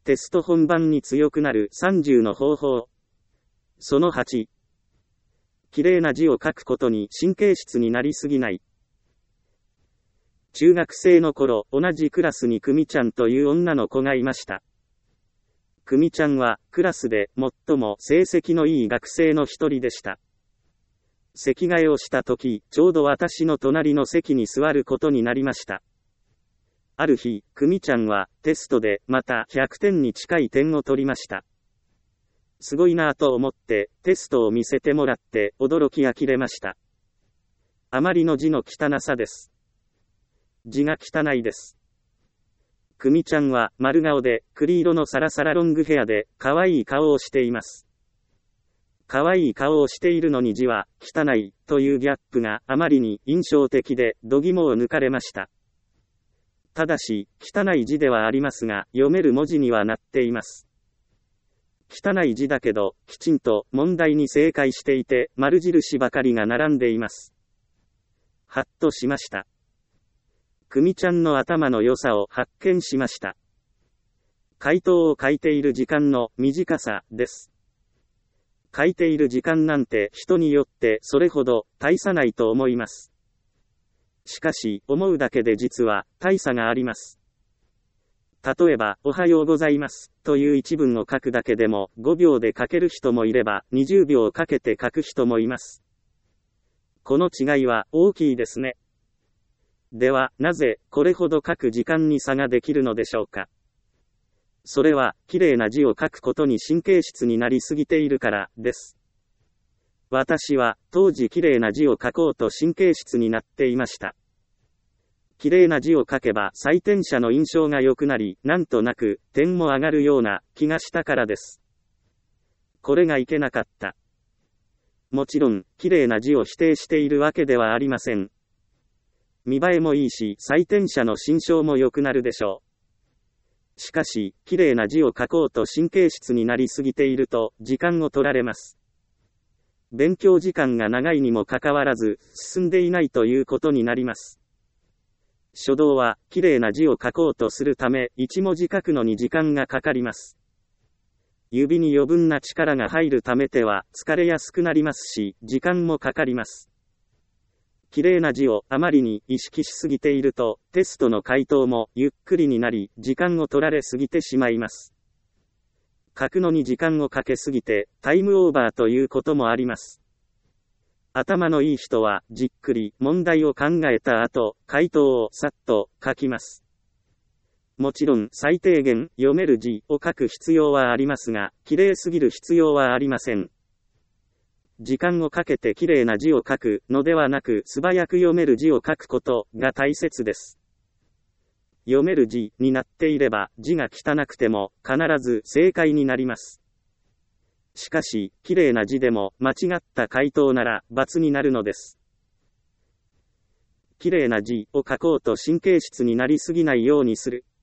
テスト本番に強くなる30の方法。その8。綺麗な字を書くことに神経質になりすぎない。中学生の頃、同じクラスに久美ちゃんという女の子がいました。久美ちゃんは、クラスで最も成績のいい学生の一人でした。席替えをした時、ちょうど私の隣の席に座ることになりました。ある日、久美ちゃんは、テストで、また100点に近い点を取りました。すごいなぁと思って、テストを見せてもらって、驚き呆れました。あまりの字の汚さです。字が汚いです。久美ちゃんは、丸顔で、栗色のサラサラロングヘアで、可愛い顔をしています。可愛い顔をしているのに字は、汚い、というギャップがあまりに印象的で、度肝を抜かれました。ただし、汚い字ではありますが、読める文字にはなっています。汚い字だけど、きちんと問題に正解していて、丸印ばかりが並んでいます。はっとしました。久美ちゃんの頭の良さを発見しました。回答を書いている時間の短さです。書いている時間なんて人によってそれほど大差ないと思います。しかし、思うだけで実は大差があります。例えば、おはようございます、という一文を書くだけでも5秒で書ける人もいれば20秒かけて書く人もいます。この違いは大きいですね。では、なぜこれほど書く時間に差ができるのでしょうか。それは、綺麗な字を書くことに神経質になりすぎているからです。私は、当時綺麗な字を書こうと神経質になっていました。綺麗な字を書けば採点者の印象が良くなり、なんとなく点も上がるような気がしたからです。これがいけなかった。もちろん、綺麗な字を否定しているわけではありません。見栄えもいいし、採点者の心象も良くなるでしょう。しかし、綺麗な字を書こうと神経質になりすぎていると、時間を取られます。勉強時間が長いにもかかわらず、進んでいないということになります。書道は、綺麗な字を書こうとするため、一文字書くのに時間がかかります。指に余分な力が入るため手は、疲れやすくなりますし、時間もかかります。綺麗な字をあまりに意識しすぎていると、テストの回答もゆっくりになり、時間を取られすぎてしまいます。書くのに時間をかけすぎて、タイムオーバーということもあります。頭のいい人は、じっくり問題を考えた後、回答をさっと書きます。もちろん、最低限読める字を書く必要はありますが、綺麗すぎる必要はありません。時間をかけて綺麗な字を書くのではなく、素早く読める字を書くことが大切です。読める字になっていれば、字が汚くても必ず正解になります。しかし、綺麗な字でも間違った回答なら×になるのです。綺麗な字を書こうと神経質になりすぎないようにする。